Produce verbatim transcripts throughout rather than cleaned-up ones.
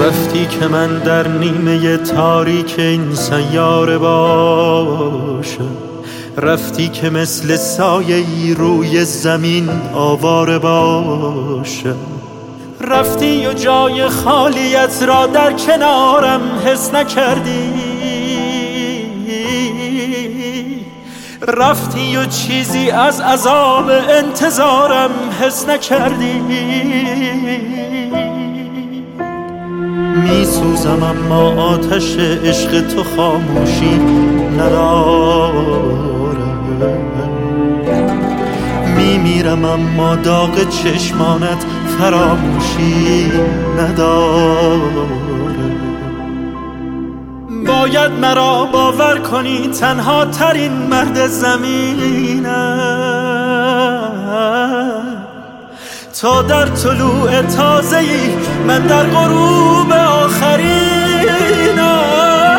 رفتی که من در نیمه تاریک این سیاره باشم، رفتی که مثل سایه‌ای روی زمین آواره باشم، رفتی و جای خالیت را در کنارم حس نکردی، رفتی و چیزی از عذاب انتظارم حس نکردی. می سوزم اما آتش عشق تو خاموشی ندارم، می میرم اما داغ چشمانت فراموشی ندارم. باید مرا باور کنی تنها ترین مرد زمینم، تا در طلوع تازه‌ای من در غروب آخرینم.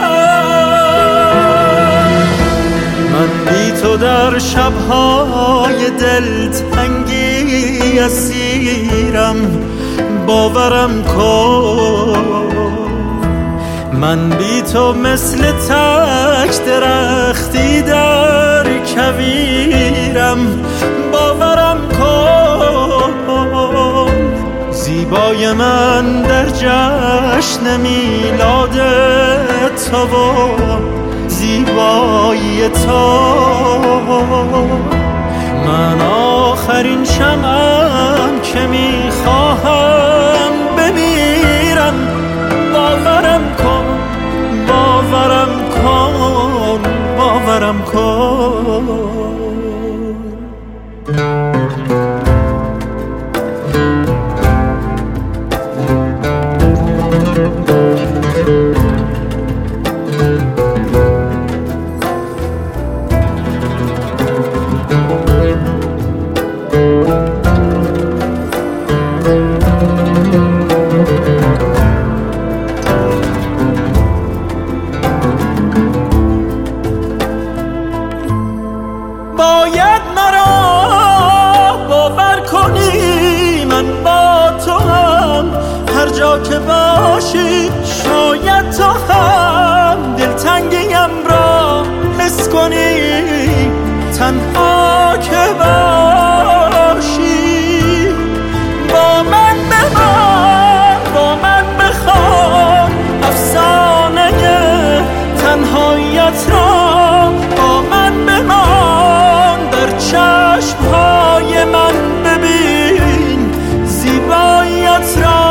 من بی تو در شب‌های دلتنگی اسیرم، باورم کن. من بی تو مثل تک درختی در کویرم، باورم کن. زیبای من در جشن میلاد تو و زیبایی تو، من آخرین شمعم که میخواهم بمیرم. باورم کن، باورم کن، باورم کن. باید مرا باور کنی من با تو هم، هر جا که باشی شاید تو هم دلتنگیم را حس کنی، تنها که باشی با من بمان، با من بخوان افسانه تنهاییت را، با من بمان در چشمهای من ببین زیباییت را.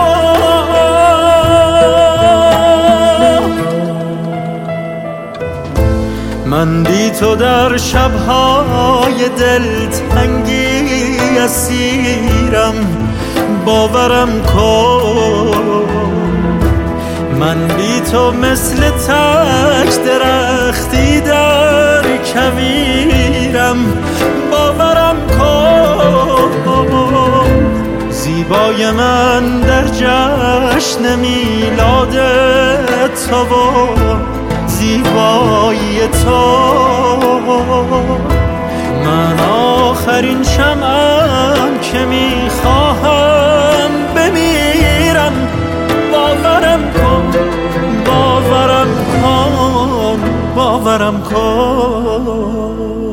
من بی تو در شب‌های دلتنگی اسیرم، باورم کن. من بی تو مثل تک درختی در کویرم، باورم کن. زیبای من در جشن میلاد تو و زیبایی تو، من آخرین شمعم که میخواهم بمیرم. باورم کن، باورم کن، باورم کن.